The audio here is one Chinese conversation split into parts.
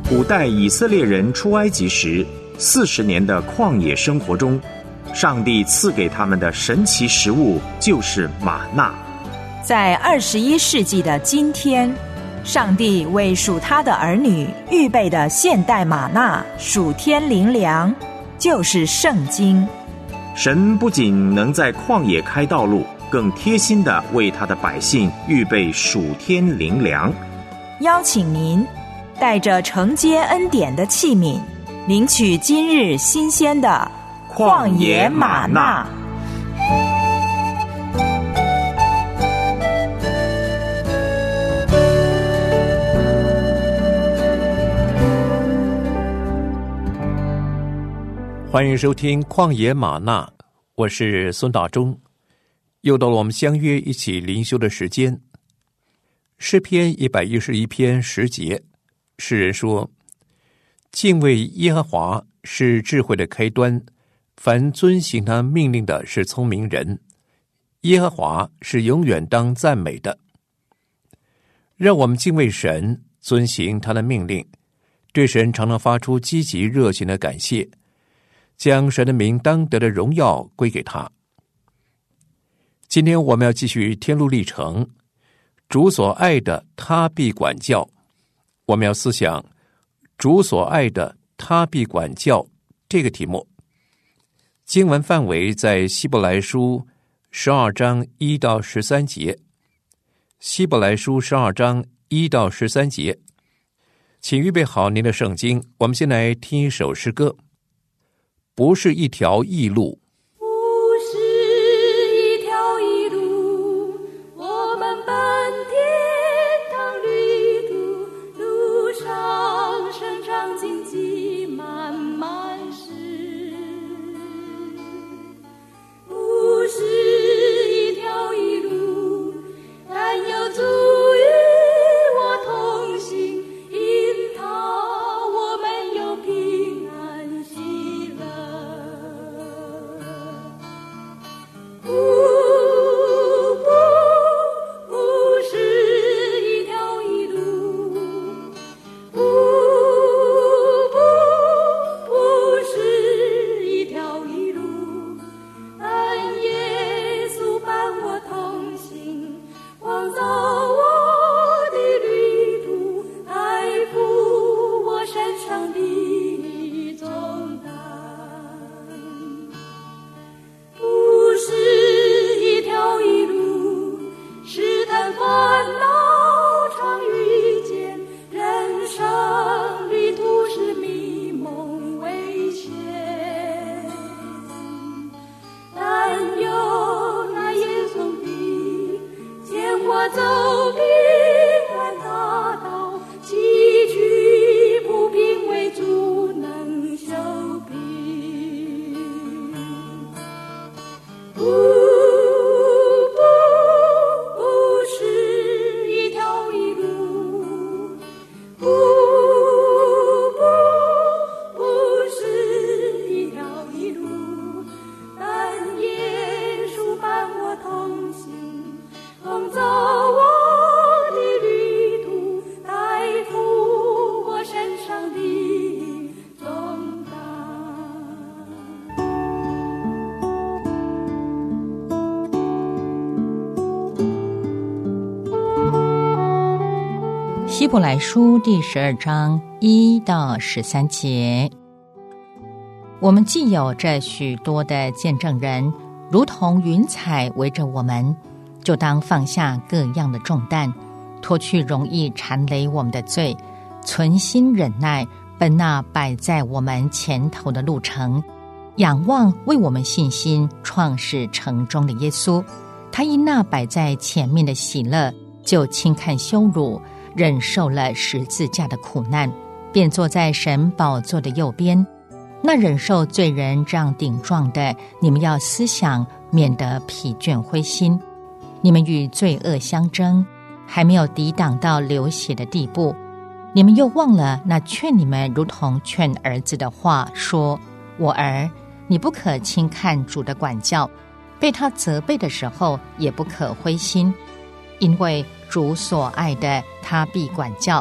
古代以色列人出埃及时40年的旷野生活中，上帝赐给他们的神奇食物就是玛纳。 在21世纪的今天，上帝为属他的儿女预备的现代玛纳属天灵粮，就是圣经。 神不仅能在旷野开道路，更贴心地为他的百姓预备属天灵粮。 邀请您带着承接恩典的器皿，领取今日新鲜的旷野玛纳。 欢迎收听旷野玛纳，我是孙大中。又到了我们相约一起灵修的时间。诗篇111篇10节，诗人说：敬畏耶和华是智慧的开端，凡遵行他命令的是聪明人。耶和华是永远当赞美的。让我们敬畏神，遵行他的命令，对神常常发出积极热情的感谢，将神的名当得的荣耀归给他。今天我们要继续天路历程，主所爱的他必管教。我们要思想主所爱的他必管教这个题目。经文范围在希伯来书12章1到13节。希伯来书12章1到13节，请预备好您的圣经，我们先来听一首诗歌。不是一条异路， 不是一条异路，我们奔天堂旅途，路上生长荆棘满满是。不是一条异路，但有主与我同行，因他我们有平安喜乐。不是一条异路，不是一条异路，但耶稣伴我同行，光照我的旅途，爱负我身上的重担。不是一条异路，试探烦恼常遇见，人生旅途是迷蒙危险，但有那耶稣的牵我走平安大道，崎岖不平为主能修平。不是一条异路，不是一条异路，但耶稣伴我同行，光照我的旅途，担负我身上的重担。 希伯来书第12章1到13节，我们既有这许多的见证人，如同云彩围着我们，就当放下各样的重担，脱去容易缠累我们的罪，存心忍耐，奔那摆在我们前头的路程，仰望为我们信心创始成终的耶稣。他因那摆在前面的喜乐，就轻看羞辱，忍受了十字架的苦难，便坐在神宝座的右边。那忍受罪人这样顶撞的，你们要思想，免得疲倦灰心。你们与罪恶相争，还没有抵挡到流血的地步。你们又忘了那劝你们如同劝儿子的话，说：我儿，你不可轻看主的管教，被他责备的时候也不可灰心，因为主所爱的他必管教，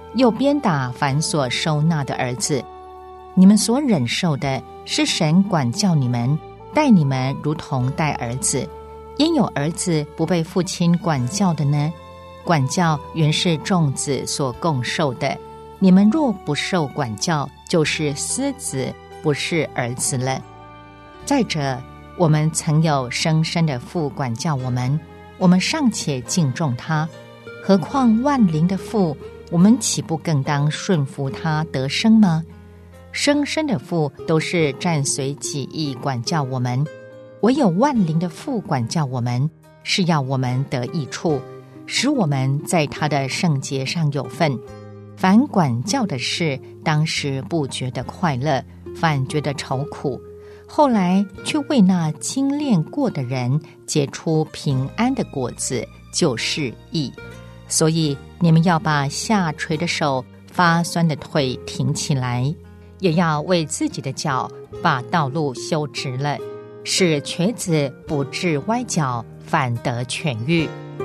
又鞭打凡所收纳的儿子。你们所忍受的，是神管教你们，待你们如同待儿子。焉有儿子不被父亲管教的呢？管教原是众子所共受的。你们若不受管教，就是私子，不是儿子了。再者，我们曾有生身的父管教我们，我们尚且敬重他，何况万灵的父，我们岂不更当顺服他得生吗？生身的父都是暂随己意管教我们，唯有万灵的父管教我们，是要我们得益处，使我们在他的圣洁上有份。凡管教的事，当时不觉得快乐，反觉得愁苦，后来却为那精炼过的人结出平安的果子，就是义。所以你们要把下垂的手、发酸的腿挺起来，也要为自己的脚把道路修直了，使瘸子不致歪脚，反得痊愈。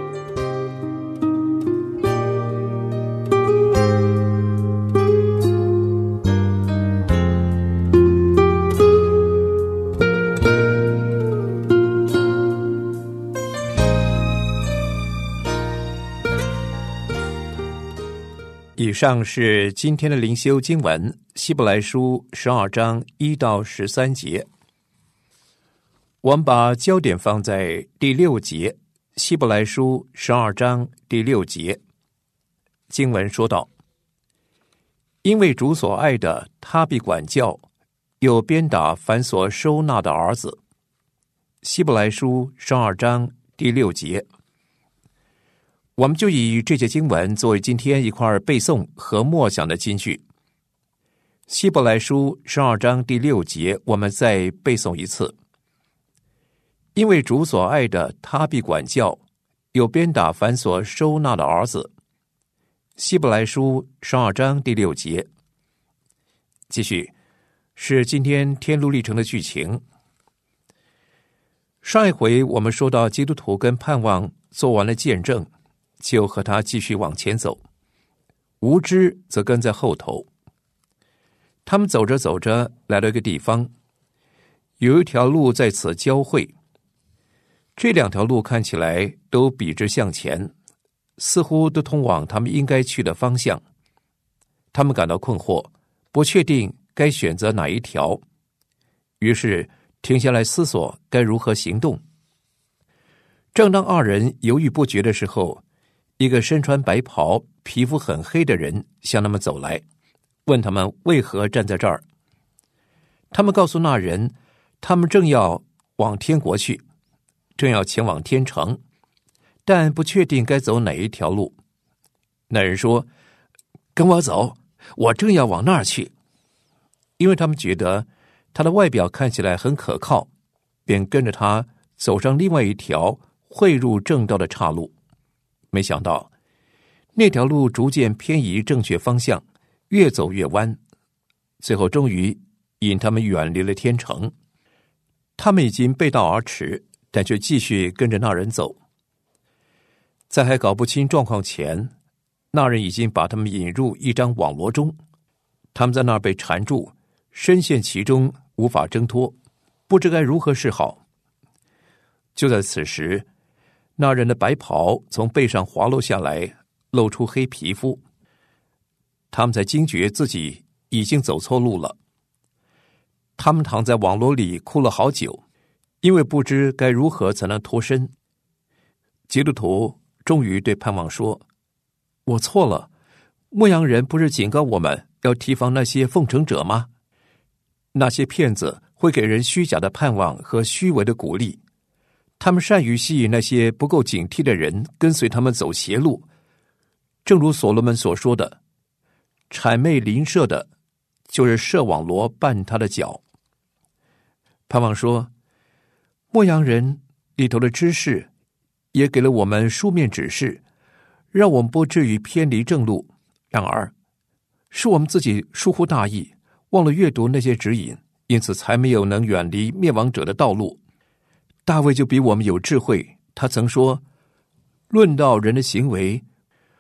以上是今天的灵修经文，希伯来书12章1到13节。我们把焦点放在第6节，希伯来书12章第6节。经文说道：因为主所爱的，他必管教，又鞭打凡所收纳的儿子。希伯来书12章第6节。我们就以这节经文作为今天一块背诵和默想的金句。希伯来书12章第6节，我们再背诵一次。因为主所爱的，他必管教，又鞭打凡所收纳的儿子。希伯来书12章第6节。继续是今天天路历程的剧情。上一回我们说到基督徒跟盼望做完了见证，就和他继续往前走，无知则跟在后头。他们走着走着，来到一个地方，有一条路在此交汇。这两条路看起来都笔直向前，似乎都通往他们应该去的方向。他们感到困惑，不确定该选择哪一条，于是停下来思索该如何行动。正当二人犹豫不决的时候，一个身穿白袍、皮肤很黑的人向他们走来，问他们为何站在这儿。他们告诉那人，他们正要往天国去，正要前往天城，但不确定该走哪一条路。那人说：跟我走，我正要往那儿去。因为他们觉得他的外表看起来很可靠，便跟着他走上另外一条汇入正道的岔路。没想到那条路逐渐偏移正确方向，越走越弯，最后终于引他们远离了天城。他们已经背道而驰，但却继续跟着那人走。在还搞不清状况前，那人已经把他们引入一张网罗中，他们在那儿被缠住，深陷其中，无法挣脱，不知该如何是好。就在此时，那人的白袍从背上滑落下来，露出黑皮肤。他们才惊觉自己已经走错路了。他们躺在网罗里哭了好久，因为不知该如何才能脱身。基督徒终于对盼望说：我错了，牧羊人不是警告我们要提防那些奉承者吗？那些骗子会给人虚假的盼望和虚伪的鼓励，他们善于吸引那些不够警惕的人跟随他们走邪路。正如所罗门所说的，谄媚邻舍的，就是设网罗绊他的脚。盼望说，牧羊人里头的知识也给了我们书面指示，让我们不至于偏离正路。然而是我们自己疏忽大意，忘了阅读那些指引，因此才没有能远离灭亡者的道路。大卫就比我们有智慧，他曾说，论到人的行为，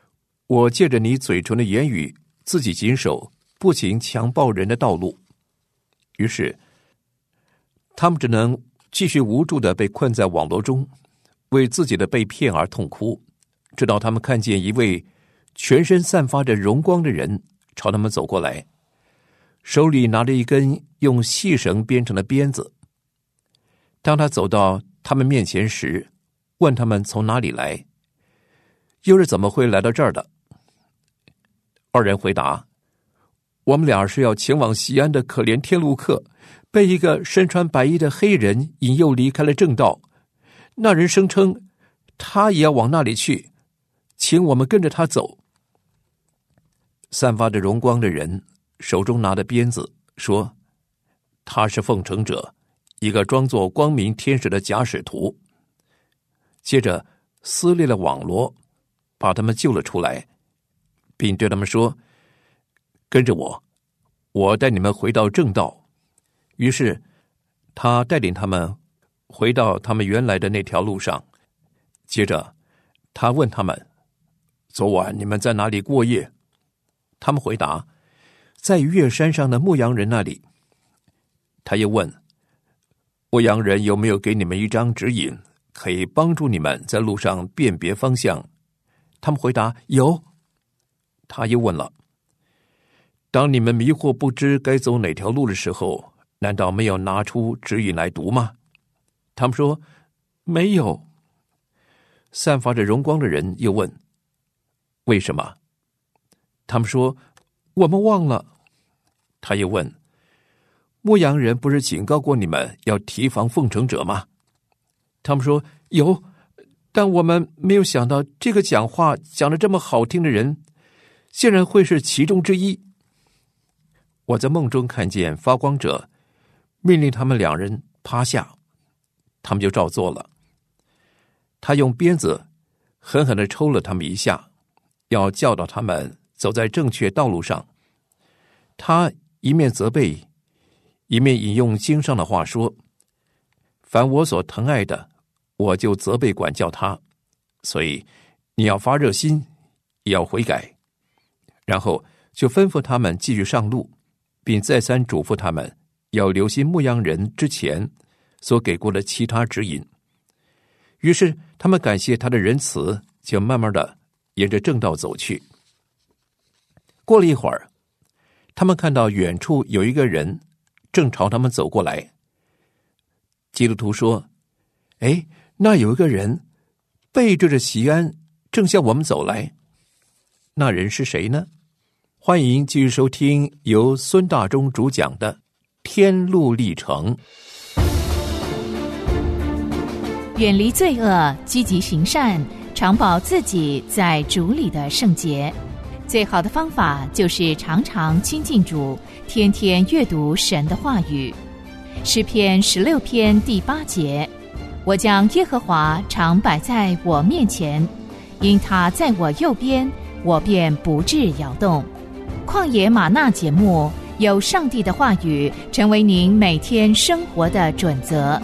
我借着你嘴唇的言语，自己谨守，不行强暴人的道路。于是他们只能继续无助地被困在网络中，为自己的被骗而痛哭，直到他们看见一位全身散发着荣光的人朝他们走过来，手里拿着一根用细绳编成的鞭子。当他走到他们面前时，问他们从哪里来，又是怎么会来到这儿的。二人回答：我们俩是要前往西安的可怜天路客，被一个身穿白衣的黑人引诱离开了正道。那人声称他也要往那里去，请我们跟着他走。散发着荣光的人手中拿着鞭子说，他是奉承者，一个装作光明天使的假使徒。接着撕裂了网罗，把他们救了出来，并对他们说，跟着我，我带你们回到正道。于是他带领他们回到他们原来的那条路上。接着他问他们，昨晚你们在哪里过夜？他们回答，在逾越山上的牧羊人那里。他又问，牧羊人有没有给你们一张指引，可以帮助你们在路上辨别方向？他们回答，有。他又问了，当你们迷惑不知该走哪条路的时候，难道没有拿出指引来读吗？他们说，没有。散发着荣光的人又问，为什么？他们说，我们忘了。他又问，牧羊人不是警告过你们要提防奉承者吗？他们说，有，但我们没有想到这个讲话讲得这么好听的人竟然会是其中之一。我在梦中看见发光者命令他们两人趴下，他们就照做了。他用鞭子狠狠地抽了他们一下，要教导他们走在正确道路上。他一面责备，一面引用经上的话说，凡我所疼爱的，我就责备管教他，所以你要发热心，也要悔改。然后就吩咐他们继续上路，并再三嘱咐他们要留心牧羊人之前所给过的其他指引。于是他们感谢他的仁慈，就慢慢的沿着正道走去。过了一会儿，他们看到远处有一个人正朝他们走过来。基督徒说，哎，那有一个人背对着西安正向我们走来，那人是谁呢？欢迎继续收听由孙大中主讲的天路历程。 远离罪恶，积极行善，常保自己在主里的圣洁。最好的方法就是常常亲近主，天天阅读神的话语。诗篇16篇第8节，我将耶和华常摆在我面前，因他在我右边，我便不致摇动。旷野吗哪节目，有上帝的话语成为您每天生活的准则。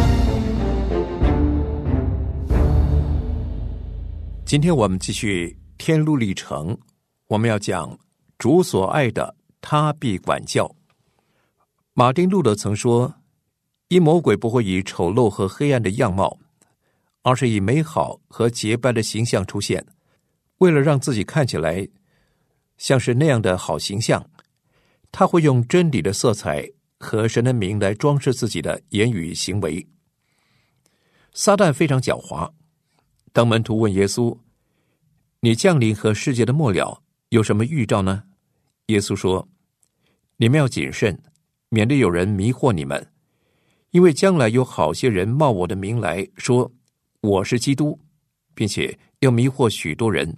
今天我们继续天路历程，我们要讲主所爱的，他必管教。马丁路德曾说，因魔鬼不会以丑陋和黑暗的样貌，而是以美好和洁白的形象出现。为了让自己看起来像是那样的好形象，他会用真理的色彩和神的名来装饰自己的言语行为。撒旦非常狡猾。当门徒问耶稣，你降临和世界的末了有什么预兆呢？耶稣说，你们要谨慎，免得有人迷惑你们，因为将来有好些人冒我的名来说我是基督，并且要迷惑许多人。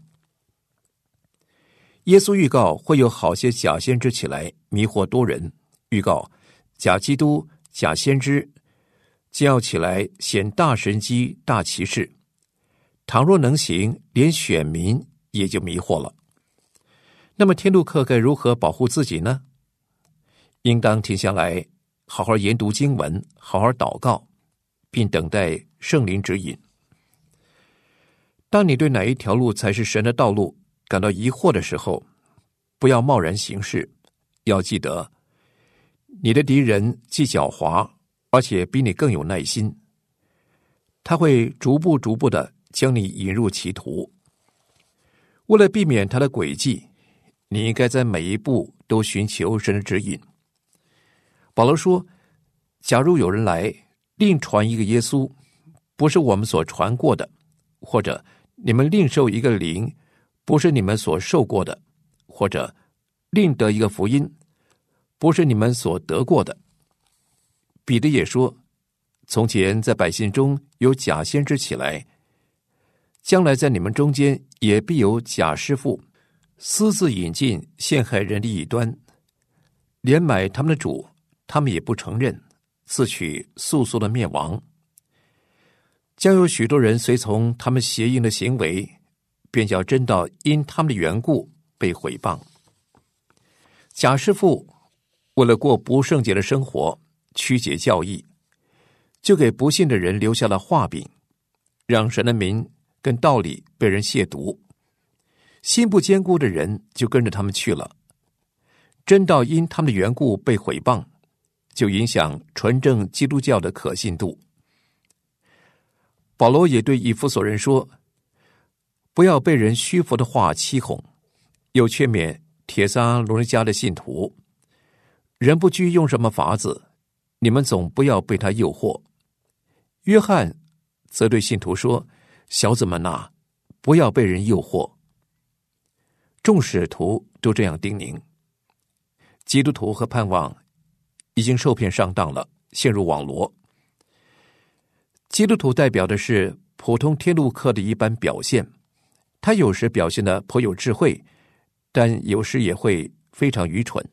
耶稣预告会有好些假先知起来迷惑多人，预告假基督、假先知将要起来显大神迹、大奇事，倘若能行，连选民也就迷惑了。那么天路客该如何保护自己呢？应当停下来，好好研读经文，好好祷告，并等待圣灵指引。当你对哪一条路才是神的道路感到疑惑的时候，不要贸然行事，要记得，你的敌人既狡猾，而且比你更有耐心，他会逐步的将你引入歧途。为了避免他的诡计，你应该在每一步都寻求神的指引。保罗说，假如有人来另传一个耶稣，不是我们所传过的，或者你们另受一个灵，不是你们所受过的，或者另得一个福音，不是你们所得过的。彼得也说，从前在百姓中有假先知起来，将来在你们中间也必有假师傅，私自引进陷害人的异端，连买他们的主，他们也不承认，自取速速的灭亡。将有许多人随从他们邪淫的行为，便叫真道因他们的缘故被毁谤。假师傅为了过不圣洁的生活，曲解教义，就给不信的人留下了画饼，让神的名跟道理被人亵渎。心不坚固的人就跟着他们去了，真道因他们的缘故被毁谤，就影响纯正基督教的可信度。保罗也对以弗所人说，不要被人虚浮的话欺哄，又劝勉帖撒罗尼迦的信徒，人不拘用什么法子，你们总不要被他诱惑。约翰则对信徒说，小子们啊，不要被人诱惑。众使徒都这样叮咛。基督徒和盼望已经受骗上当了，陷入网罗。基督徒代表的是普通天路客的一般表现，他有时表现得颇有智慧，但有时也会非常愚蠢。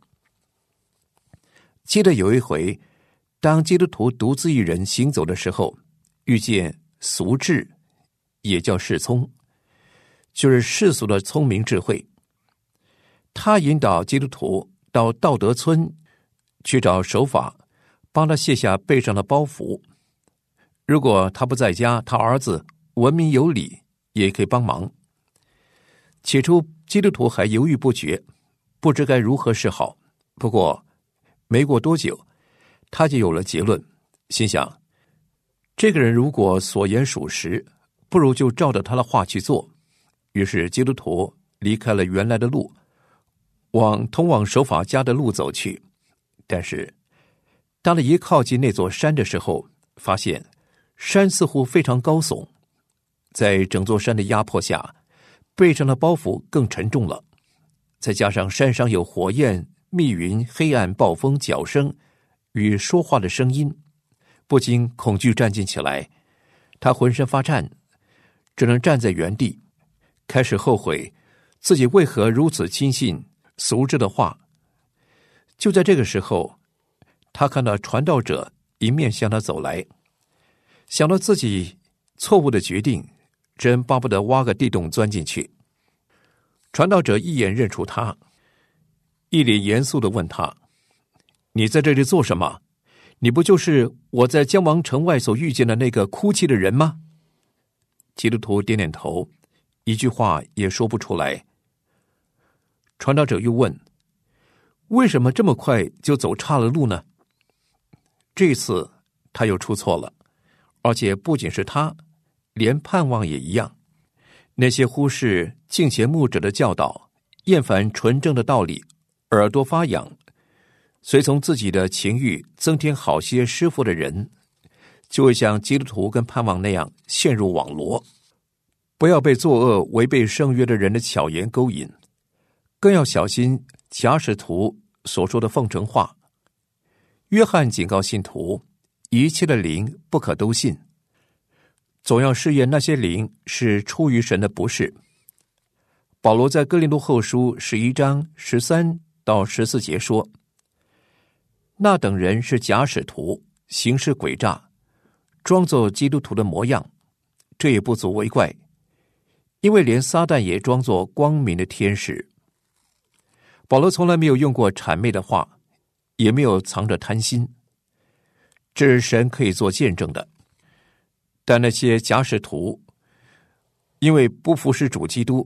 记得有一回，当基督徒独自一人行走的时候，遇见俗智，也叫世聪，就是世俗的聪明智慧。他引导基督徒到道德村去找手法，帮他卸下背上的包袱。如果他不在家，他儿子文明有礼也可以帮忙。起初基督徒还犹豫不决，不知该如何是好。不过没过多久，他就有了结论，心想，这个人如果所言属实，不如就照着他的话去做。于是基督徒离开了原来的路，往通往手法家的路走去。但是当他一靠近那座山的时候，发现山似乎非常高耸，在整座山的压迫下，背上的包袱更沉重了。再加上山上有火焰、密云、黑暗、暴风、脚声与说话的声音，不禁恐惧战进起来。他浑身发颤，只能站在原地，开始后悔自己为何如此轻信俗智的话。就在这个时候，他看到传道者迎面向他走来，想到自己错误的决定，真巴不得挖个地洞钻进去。传道者一眼认出他，一脸严肃地问他，你在这里做什么？你不就是我在将王城外所遇见的那个哭泣的人吗？基督徒点点头，一句话也说不出来。传道者又问，为什么这么快就走岔了路呢？这次他又出错了，而且不仅是他，连盼望也一样。那些忽视敬虔牧者的教导，厌烦纯正的道理，耳朵发痒，随从自己的情欲增添好些师傅的人，就会像基督徒跟盼望那样陷入网罗。不要被作恶违背圣约的人的巧言勾引，更要小心假使徒所说的奉承话。约翰警告信徒，一切的灵不可都信，总要试验那些灵是出于神的不是。保罗在哥林多后书11章13到14节说，那等人是假使徒，行事诡诈，装作基督徒的模样，这也不足为怪，因为连撒旦也装作光明的天使。保罗从来没有用过谄媚的话，也没有藏着贪心，这是神可以做见证的。但那些假使徒因为不服侍主基督，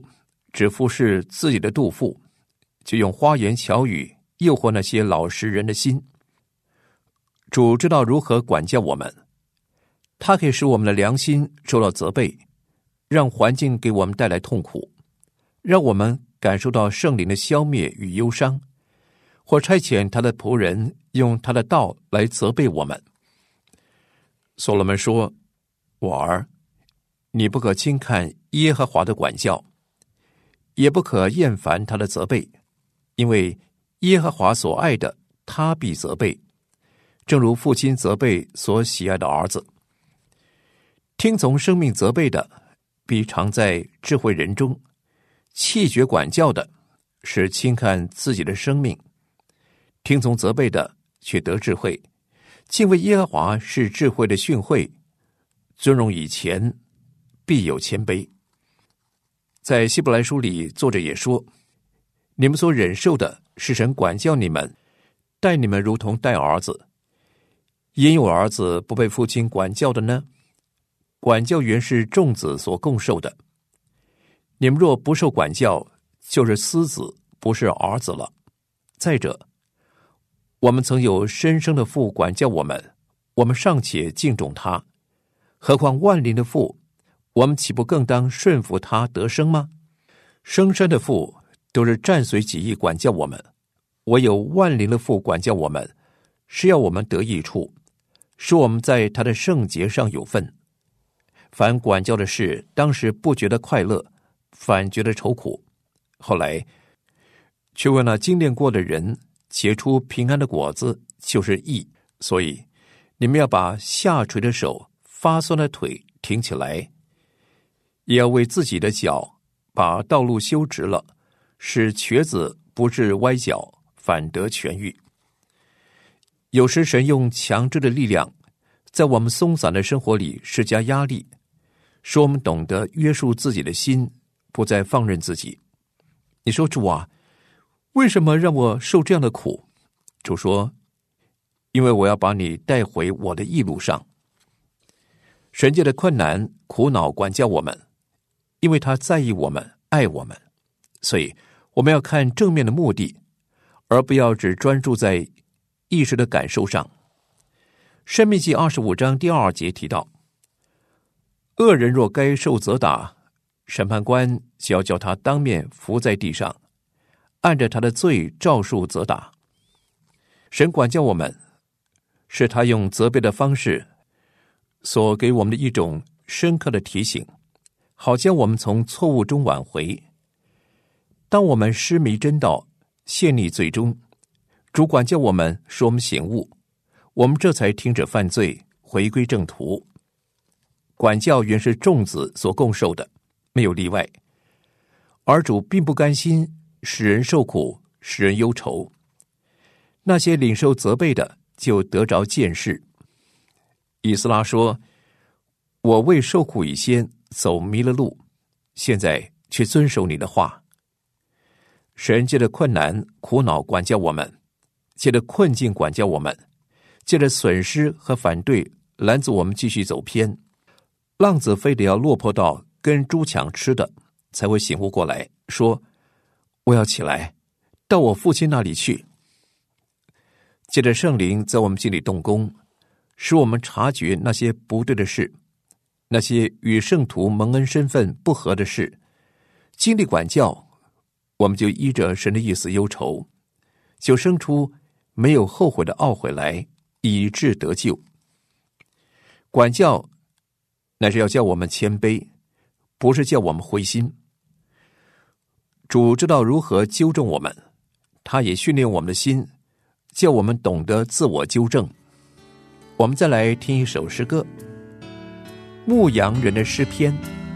只服侍自己的肚腹，就用花言巧语诱惑那些老实人的心。主知道如何管教我们，他可以使我们的良心受到责备，让环境给我们带来痛苦，让我们感受到圣灵的消灭与忧伤，或差遣他的仆人用他的道来责备我们。所罗门说：我儿，你不可轻看耶和华的管教，也不可厌烦他的责备，因为耶和华所爱的，他必责备，正如父亲责备所喜爱的儿子。听从生命责备的，必常在智慧人中；弃绝管教的，是轻看自己的生命。听从责备的，却得智慧。敬畏耶和华是智慧的训诲，尊荣以前，必有谦卑。在希伯来书里，作者也说：你们所忍受的，是神管教你们，待你们如同待儿子。焉有儿子不被父亲管教的呢？管教原是众子所共受的。你们若不受管教，就是私子，不是儿子了。再者，我们曾有生生的父管教我们，我们尚且敬重他，何况万灵的父，我们岂不更当顺服他得生吗？生身的父都是战随己意管教我们，唯有万灵的父管教我们，是要我们得益处，使我们在他的圣洁上有份。凡管教的事，当时不觉得快乐，反觉得愁苦，后来却为那经炼过的人结出平安的果子，就是义。所以你们要把下垂的手、发酸的腿挺起来，也要为自己的脚把道路修直了，使瘸子不致歪脚，反得痊愈。有时神用强制的力量在我们松散的生活里施加压力，使我们懂得约束自己的心，不再放任自己。你说：主啊，为什么让我受这样的苦？主说：因为我要把你带回我的义路上。神界的困难、苦恼管教我们，因为他在意我们、爱我们，所以我们要看正面的目的，而不要只专注在一时的感受上。申命记25章第2节提到：恶人若该受责打，审判官就要叫他当面伏在地上，按着他的罪照数责打。神管教我们，是他用责备的方式所给我们的一种深刻的提醒，好将我们从错误中挽回。当我们失迷真道，陷溺罪中，主管教我们，使我们醒悟，我们这才停止犯罪，回归正途。管教原是众子所共受的，没有例外。而主并不甘心使人受苦，使人忧愁。那些领受责备的，就得着见识。以斯拉说：我为受苦以先走迷了路，现在却遵守你的话。神借着困难、苦恼管教我们，借着困境管教我们，借着损失和反对拦阻我们继续走偏。浪子非得要落魄到跟猪抢吃的，才会醒悟过来，说：我要起来，到我父亲那里去。借着圣灵在我们心里动工，使我们察觉那些不对的事，那些与圣徒蒙恩身份不合的事。经历管教，我们就依着神的意思忧愁，就生出没有后悔的懊悔来，以致得救。管教乃是要叫我们谦卑，不是叫我们灰心。主知道如何纠正我们，他也训练我们的心，叫我们懂得自我纠正。我们再来听一首诗歌，牧羊人的诗篇。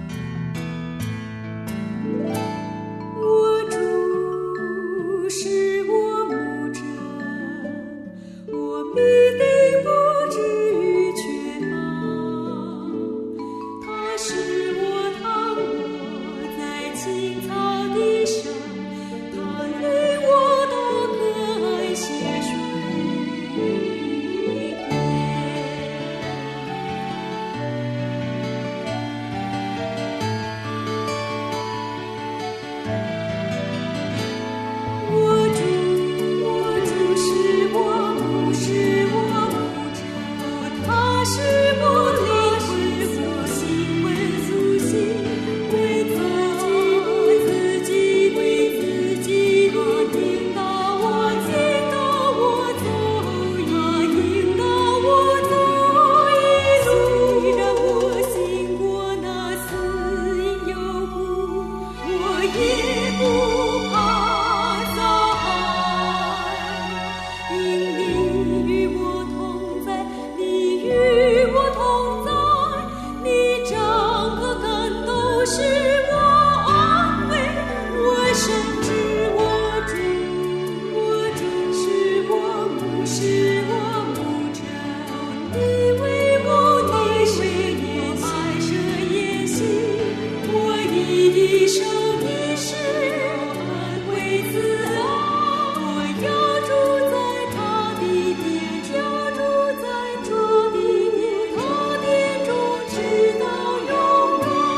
我主是我牧者，我必定不至于缺乏。他使我躺卧在青草地上，他领我到可安溪水边。 一生一世为自爱，我要住在他的殿，要住在主的殿，他殿中直到永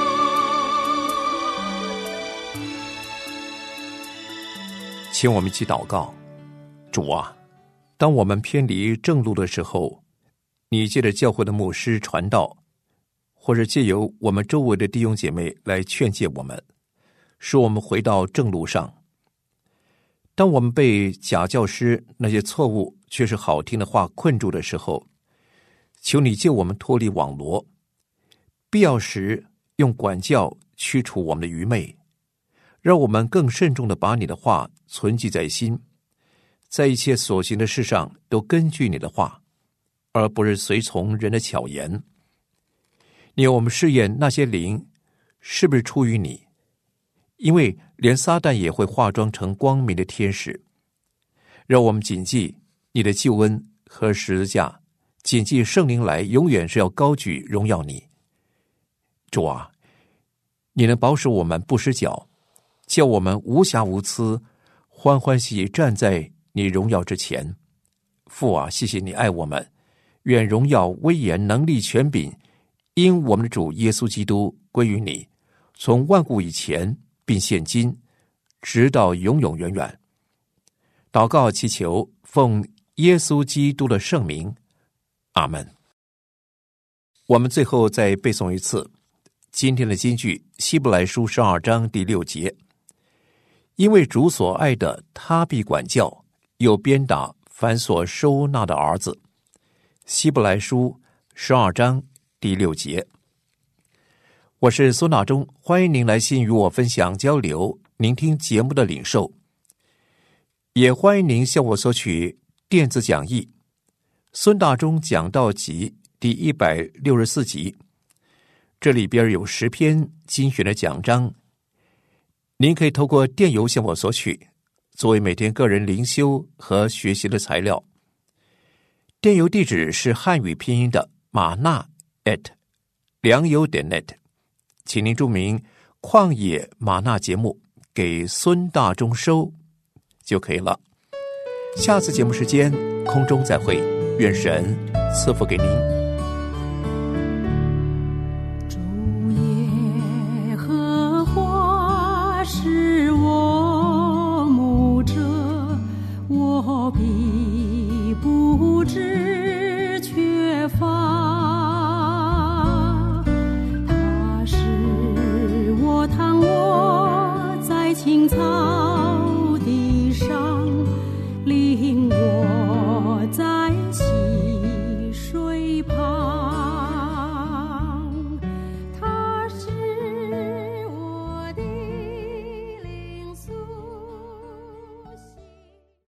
远。 请我们一起祷告。主啊，当我们偏离正路的时候，你借着教会的牧师传道，或者借由我们周围的弟兄姐妹来劝诫我们，使我们回到正路上。当我们被假教师那些错误却是好听的话困住的时候，求你救我们脱离网罗，必要时用管教驱除我们的愚昧，让我们更慎重地把你的话存记在心，在一切所行的事上都根据你的话，而不是随从人的巧言。你要我们试验那些灵是不是出于你，因为连撒旦也会化妆成光明的天使。让我们谨记你的救恩和十字架，谨记圣灵来永远是要高举荣耀你。主啊，你能保守我们不失脚，叫我们无瑕无疵，欢欢喜喜站在你荣耀之前。父啊，谢谢你爱我们，愿荣耀、威严、能力、权柄因我们的主耶稣基督归于你，从万古以前并现今，直到永永远远。祷告祈求，奉耶稣基督的圣名，阿们。我们最后再背诵一次今天的金句，希伯来书12章第6节。因为主所爱的，他必管教，又鞭打凡所收纳的儿子。希伯来书12章第6节。我是孙大中，欢迎您来信与我分享交流您听节目的领受，也欢迎您向我索取电子讲义孙大中讲道集第164集，这里边有10篇精选的讲章，您可以透过电邮向我索取，作为每天个人灵修和学习的材料。电邮地址是汉语拼音的马纳良友.net， 请您注明旷野马纳节目给孙大中收就可以了。下次节目时间空中再会，愿神赐福给您。